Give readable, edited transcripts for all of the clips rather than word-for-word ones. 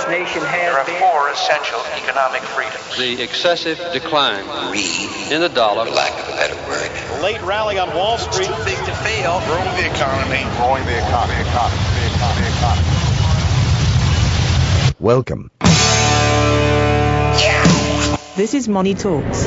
this nation has been. There are four essential economic freedoms. The excessive decline in the dollar, for lack of a better word. The late rally on Wall Street. Too big to fail. Growing the economy. Welcome. This is Money Talks.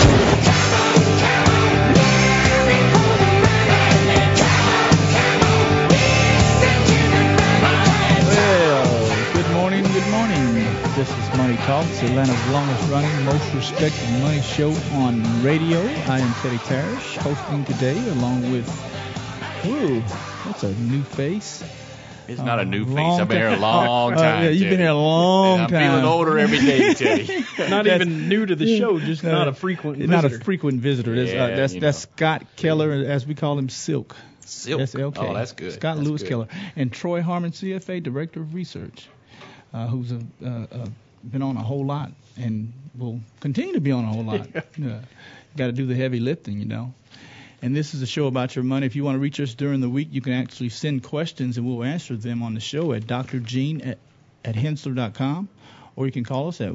This is Money Talks, Atlanta's longest running, most respected money show on radio. I am Teddy Parrish, hosting today along with, that's a new face. It's not a new face. I've been here a long time. Yeah, you've been here a long time. I'm feeling older every day, Teddy. Not even new to the show, just not a frequent visitor. Not a frequent visitor. That's Scott Keller, as we call him, Silk. Silk. SLK. Oh, that's good. Scott that's Lewis good. Keller. And Troy Harmon, CFA, Director of Research. Who's been on a whole lot and will continue to be on a whole lot. Got to do the heavy lifting, you know. And this is a show about your money. If you want to reach us during the week, you can actually send questions and we'll answer them on the show at drgene@hensler.com, or you can call us at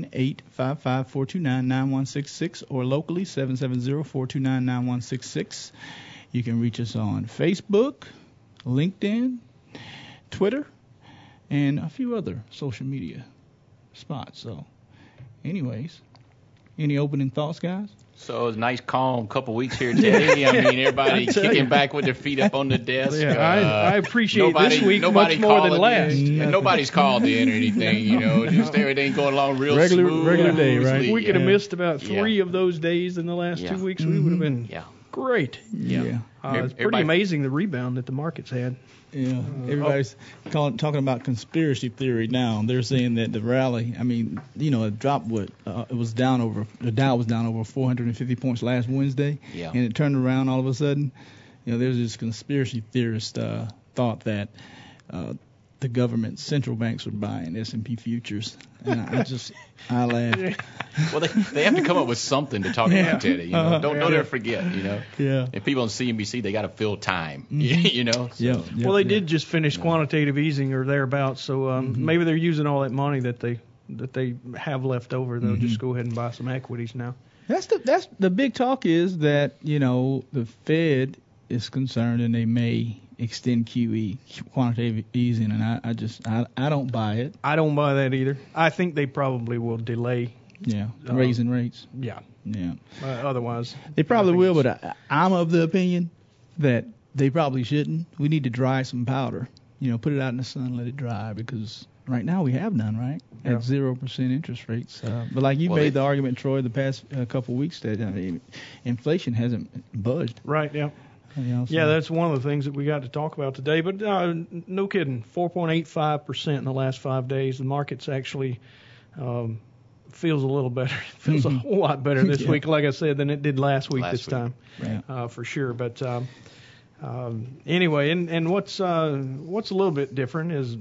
1-855-429-9166 or locally 770-429-9166. You can reach us on Facebook, LinkedIn, Twitter, and a few other social media spots. So, anyways, any opening thoughts, guys? So it was a nice, calm couple weeks here today. I mean, everybody kicking back with their feet up on the desk. Yeah, I appreciate this week much more than last. Nobody's called in or anything, you know. Just everything going along real smooth. Regular day, right? If we could have missed about 3 of those days in the last 2 weeks, we would have been great. Yeah. It's pretty amazing the rebound that the market's had. Yeah, everybody's talking about conspiracy theory now. They're saying that the rally, I mean, you know, it dropped the Dow was down over 450 points last Wednesday, and it turned around all of a sudden. You know, there's this conspiracy theorist thought that the government central banks were buying S&P futures, and I laughed. Well, they have to come up with something to talk about, Teddy. You know, don't ever forget. You know, if people on CNBC, they got to fill time. You know. So. Well, they did just finish quantitative easing or thereabouts, so maybe they're using all that money that they have left over. They'll just go ahead and buy some equities now. That's the big talk is that, you know, the Fed is concerned and they may extend QE, quantitative easing, and I don't buy it. I don't buy that either. I think they probably will delay. Raising rates. Yeah. Otherwise, they probably will, but I'm of the opinion that they probably shouldn't. We need to dry some powder. You know, put it out in the sun, let it dry, because right now we have none, right? At 0% interest rates. But like you made the argument, Troy, the past couple of weeks that inflation hasn't budged. Right. Yeah. Yeah, that's one of the things that we got to talk about today. But no kidding, 4.85% in the last 5 days. The market's actually feels a little better. It feels a whole lot better this week, like I said, than it did last week this time, for sure. But anyway, and what's a little bit different is,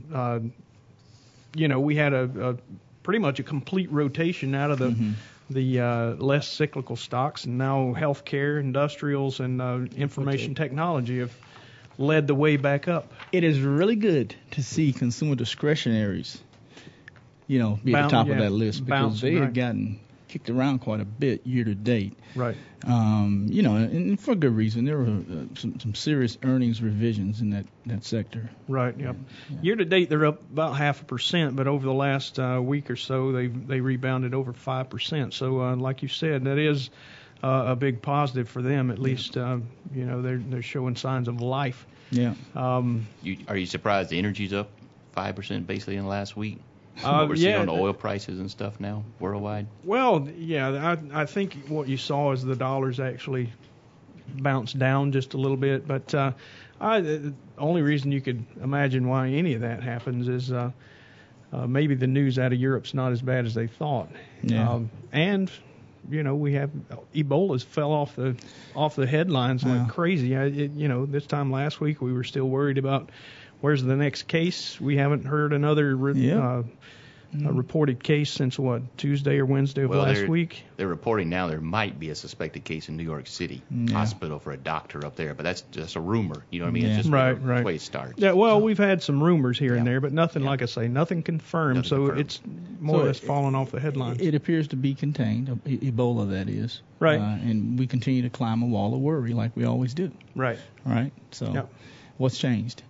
you know, we had a pretty much a complete rotation out of the less cyclical stocks, and now healthcare, industrials, and information technology have led the way back up. It is really good to see consumer discretionaries, you know, be at the top of that list, because they had gotten kicked around quite a bit year to date. Right. You know, and for good reason. There were some serious earnings revisions in that sector. Right. Yep. Yeah. Year to date, they're up about 0.5%, but over the last week or so, they rebounded over 5%. So, like you said, that is a big positive for them. At least, you know, they're showing signs of life. Yeah. Are you surprised the energy's up 5% basically in the last week? What we're seeing on the oil prices and stuff now worldwide? Well, yeah, I think what you saw is the dollar's actually bounced down just a little bit. But the only reason you could imagine why any of that happens is maybe the news out of Europe's not as bad as they thought. Yeah. And, you know, we have Ebola's fell off the headlines like crazy. You know, this time last week we were still worried about where's the next case. We haven't heard another reported case since Tuesday or Wednesday of last week. They're reporting now there might be a suspected case in New York City hospital for a doctor up there, but that's just a rumor. You know what I mean? It's just the way it starts. Yeah, well, we've had some rumors here and there, but nothing, like I say, nothing confirmed. It's more or less falling off the headlines. It appears to be contained, Ebola that is. Right. And we continue to climb a wall of worry like we always do. Right. Right. So what's changed?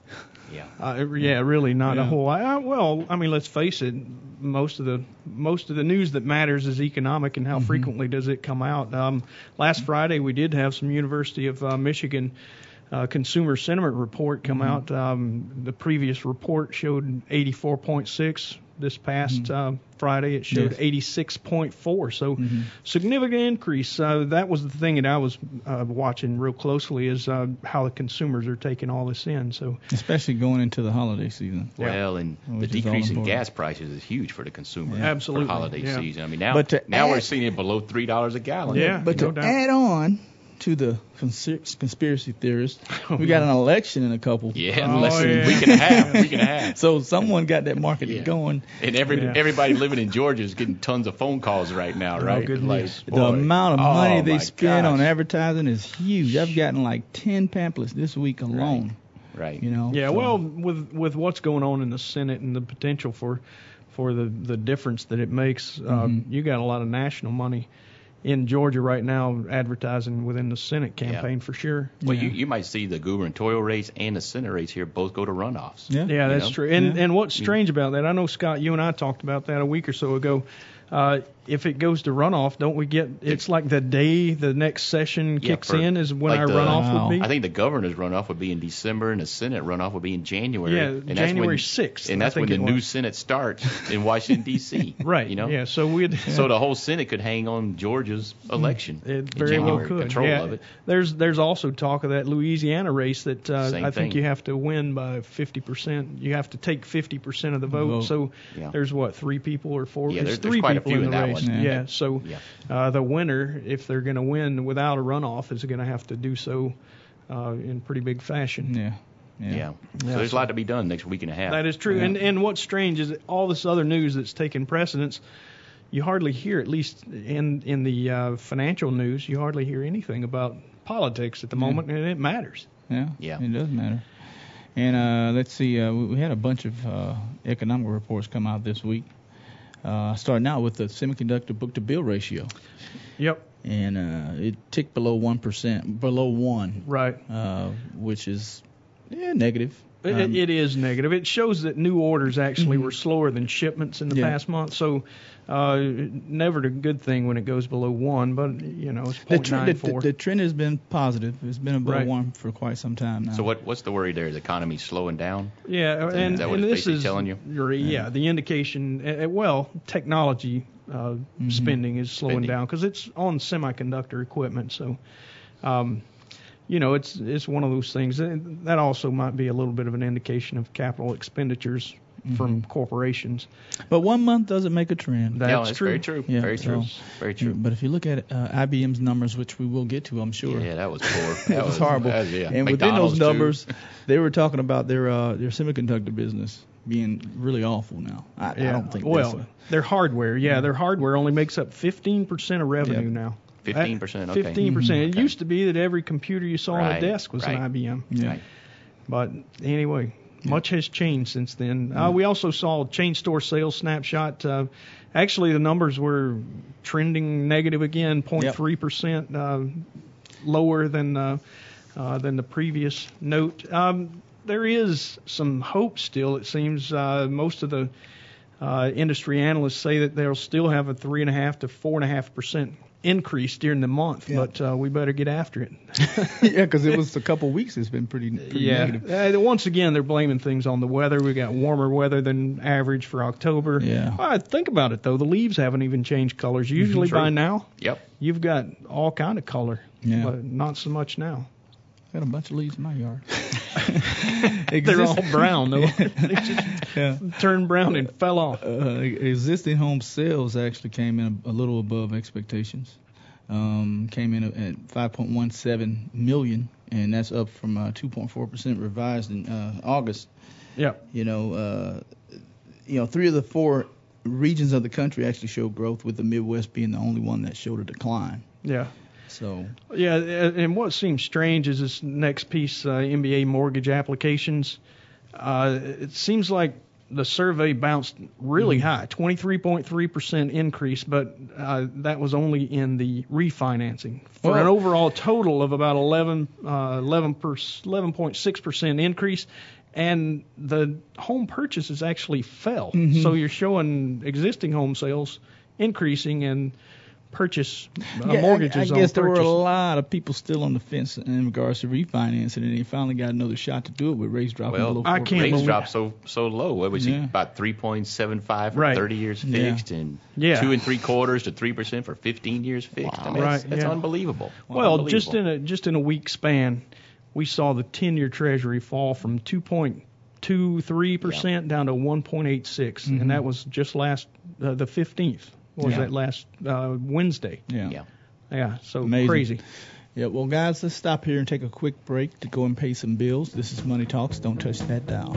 Really not a whole lot. Well, I mean, let's face it. Most of the news that matters is economic, and how frequently does it come out. Last Friday we did have some University of Michigan consumer sentiment report come out. The previous report showed 84.6. This past Friday it showed 86.4. So significant increase. That was the thing that I was watching real closely, is how the consumers are taking all this in. So especially going into the holiday season. Well, and the decrease in gas prices is huge for the consumer. Absolutely. For holiday season. I mean, now we're seeing it below $3 a gallon. Yeah, but to add on to the conspiracy theorists, we got an election in a couple. Less than a week and a half. So someone got that market going. And everybody living in Georgia is getting tons of phone calls right now, right? The amount of money they spend on advertising is huge. I've gotten like 10 pamphlets this week alone. Right. You know. Yeah. So. Well, with what's going on in the Senate and the potential for the difference that it makes, you got a lot of national money in Georgia right now advertising within the Senate campaign for sure. Well, you might see the gubernatorial race and the Senate race here both go to runoffs. Yeah, that's true. And what's strange about that, I know, Scott, you and I talked about that a week or so ago. If it goes to runoff, don't we get? It's like the day the next session kicks in is when our runoff would be. I think the governor's runoff would be in December, and the Senate runoff would be in January. Yeah, and January 6th. And that's when the new Senate starts in Washington D.C. Right. You know. Yeah. So the whole Senate could hang on Georgia's election. It very well could. Control of it. There's also talk of that Louisiana race that I think thing. you have to win by 50%. You have to take 50% of the vote. So there's 3 people or 4? Yeah, there's 3 quite people a few in the race. Yeah. So the winner, if they're going to win without a runoff, is going to have to do so in pretty big fashion. So there's a lot to be done next week and a half. That is true. Yeah. And what's strange is that all this other news that's taken precedence, you hardly hear, at least in the financial news, you hardly hear anything about politics at the moment, and it matters. Yeah, it does matter. And let's see, we had a bunch of economic reports come out this week. Starting out with the semiconductor book-to-bill ratio. Yep. And it ticked below 1%, below 1. Right. Which is negative. It is negative. It shows that new orders actually were slower than shipments in the past month. So never a good thing when it goes below 1, but it's 0.94. The trend has been positive. It's been above 1 for quite some time now. So what's the worry there? The economy's slowing down? Yeah, is that what and it's this is telling you? The indication. Technology spending is slowing down because it's on semiconductor equipment. So. It's one of those things that also might be a little bit of an indication of capital expenditures from corporations. But 1 month doesn't make a trend. That's true. Very true. Yeah, very true. Very true. But if you look at IBM's numbers, which we will get to, I'm sure. Yeah, that was poor. That was horrible. And within those numbers, they were talking about their semiconductor business being really awful now. I don't think. Well, their hardware. Their hardware only makes up 15% of revenue now. 15%. Okay. 15%. It used to be that every computer you saw on a desk was an IBM. Yeah. Right. But anyway, much has changed since then. We also saw chain store sales snapshot. Actually, the numbers were trending negative again, 0.3% lower than the previous note. There is some hope still. It seems most of the industry analysts say that they'll still have a 3.5 to 4.5% increase during the month, but we better get after it. Because it was a couple of weeks. It's been pretty negative. Once again, they're blaming things on the weather. We got warmer weather than average for October. Think about it though. The leaves haven't even changed colors. Usually by now, you've got all kind of color, but not so much now. Got a bunch of leaves in my yard. They're all brown though. They just turned brown and fell off. Existing home sales actually came in a little above expectations. Came in at 5.17 million, and that's up from 2.4% revised in August. Yeah. 3 of the 4 regions of the country actually showed growth, with the Midwest being the only one that showed a decline. Yeah. So. Yeah, and what seems strange is this next piece, MBA mortgage applications. It seems like the survey bounced really high, 23.3% increase, but that was only in the refinancing for an overall total of about 11.6% increase. And the home purchases actually fell. So you're showing existing home sales increasing and purchase mortgages. I guess there were a lot of people still on the fence in regards to refinancing, and they finally got another shot to do it with rates dropping below 4%. Rates dropped so low. What was it, about 3.75 for 30 years fixed, and 2 3/4 to 3% for 15 years fixed. Wow. I mean, that's unbelievable. Well, just in a week span, we saw the 10-year Treasury fall from 2.23% down to 1.86, and that was just last the 15th. Was that last Wednesday? Yeah. So amazing. Crazy. Yeah, well, guys, let's stop here and take a quick break to go and pay some bills. This is Money Talks. Don't touch that dial.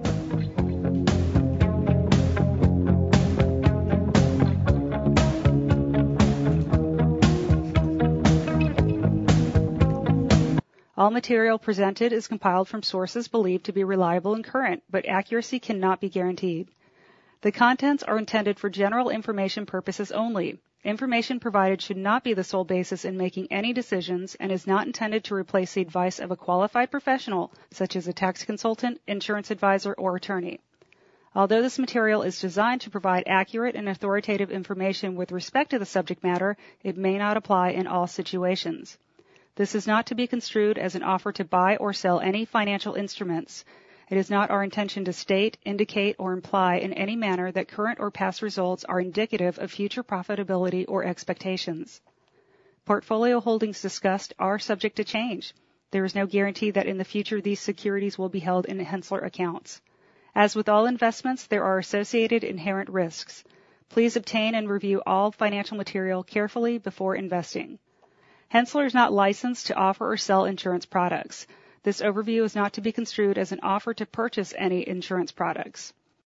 All material presented is compiled from sources believed to be reliable and current, but accuracy cannot be guaranteed. The contents are intended for general information purposes only. Information provided should not be the sole basis in making any decisions and is not intended to replace the advice of a qualified professional, such as a tax consultant, insurance advisor, or attorney. Although this material is designed to provide accurate and authoritative information with respect to the subject matter, it may not apply in all situations. This is not to be construed as an offer to buy or sell any financial instruments. It is not our intention to state, indicate, or imply in any manner that current or past results are indicative of future profitability or expectations. Portfolio holdings discussed are subject to change. There is no guarantee that in the future these securities will be held in Henssler accounts. As with all investments, there are associated inherent risks. Please obtain and review all financial material carefully before investing. Henssler is not licensed to offer or sell insurance products. This overview is not to be construed as an offer to purchase any insurance products.